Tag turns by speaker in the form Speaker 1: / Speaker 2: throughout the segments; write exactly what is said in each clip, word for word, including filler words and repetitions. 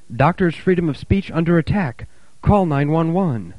Speaker 1: Doctors' freedom of speech under attack. Call nine one one.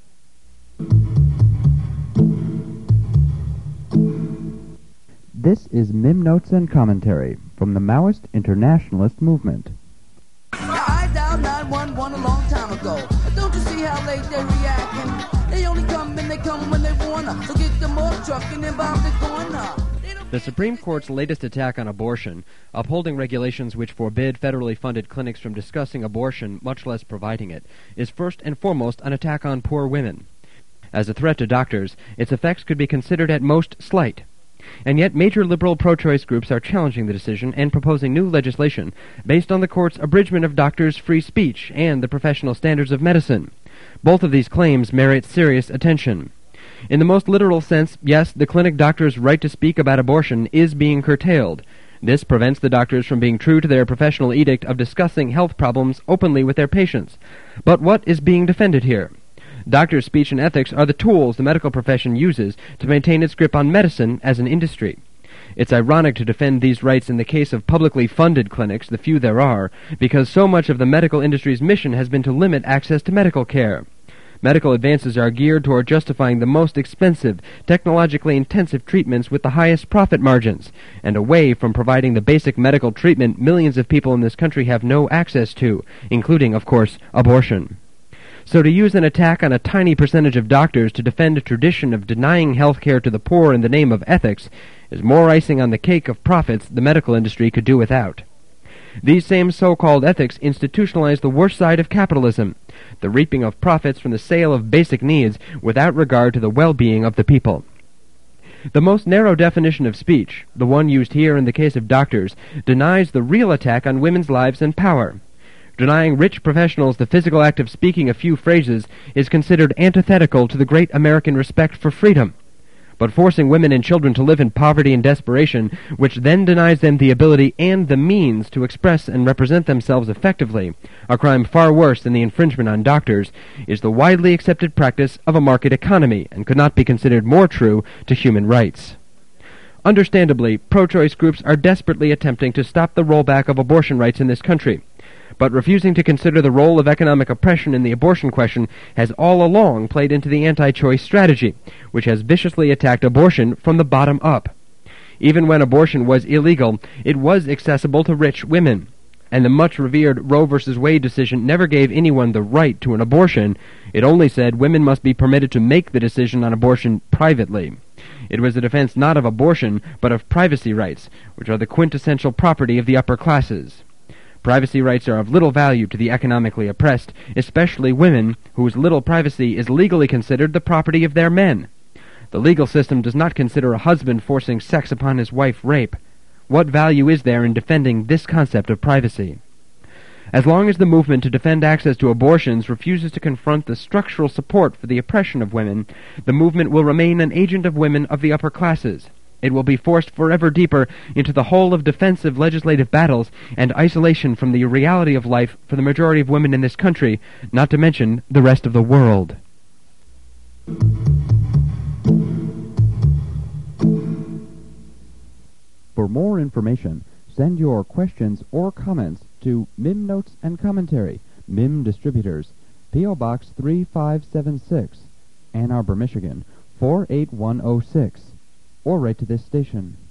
Speaker 1: This is Mim Notes and Commentary from the Maoist Internationalist Movement.
Speaker 2: Now, I dialed nine one one a long time ago. Don't you see how late they're reacting? They only come and they come when they wanna. So get them off truck and then bomb the corner.
Speaker 1: The Supreme Court's latest attack on abortion, upholding regulations which forbid federally funded clinics from discussing abortion, much less providing it, is first and foremost an attack on poor women. As a threat to doctors, its effects could be considered at most slight. And yet major liberal pro-choice groups are challenging the decision and proposing new legislation based on the court's abridgment of doctors' free speech and the professional standards of medicine. Both of these claims merit serious attention. In the most literal sense, yes, the clinic doctor's right to speak about abortion is being curtailed. This prevents the doctors from being true to their professional edict of discussing health problems openly with their patients. But what is being defended here? Doctors' speech and ethics are the tools the medical profession uses to maintain its grip on medicine as an industry. It's ironic to defend these rights in the case of publicly funded clinics, the few there are, because so much of the medical industry's mission has been to limit access to medical care. Medical advances are geared toward justifying the most expensive, technologically intensive treatments with the highest profit margins, and away from providing the basic medical treatment millions of people in this country have no access to, including, of course, abortion. So to use an attack on a tiny percentage of doctors to defend a tradition of denying health care to the poor in the name of ethics is more icing on the cake of profits the medical industry could do without. These same so-called ethics institutionalize the worst side of capitalism, the reaping of profits from the sale of basic needs without regard to the well-being of the people. The most narrow definition of speech, the one used here in the case of doctors, denies the real attack on women's lives and power. Denying rich professionals the physical act of speaking a few phrases is considered antithetical to the great American respect for freedom. But forcing women and children to live in poverty and desperation, which then denies them the ability and the means to express and represent themselves effectively, a crime far worse than the infringement on doctors, is the widely accepted practice of a market economy and could not be considered more true to human rights. Understandably, pro-choice groups are desperately attempting to stop the rollback of abortion rights in this country, but refusing to consider the role of economic oppression in the abortion question has all along played into the anti-choice strategy, which has viciously attacked abortion from the bottom up. Even when abortion was illegal, it was accessible to rich women, and the much-revered Roe versus Wade decision never gave anyone the right to an abortion. It only said women must be permitted to make the decision on abortion privately. It was a defense not of abortion, but of privacy rights, which are the quintessential property of the upper classes. Privacy rights are of little value to the economically oppressed, especially women, whose little privacy is legally considered the property of their men. The legal system does not consider a husband forcing sex upon his wife rape. What value is there in defending this concept of privacy? As long as the movement to defend access to abortions refuses to confront the structural support for the oppression of women, the movement will remain an agent of women of the upper classes. It will be forced forever deeper into the hole of defensive legislative battles and isolation from the reality of life for the majority of women in this country, not to mention the rest of the world. For more information, send your questions or comments to Mim Notes and Commentary, Mim Distributors, P O Box three five seven six, Ann Arbor, Michigan, four eight one oh six. Or write to this station.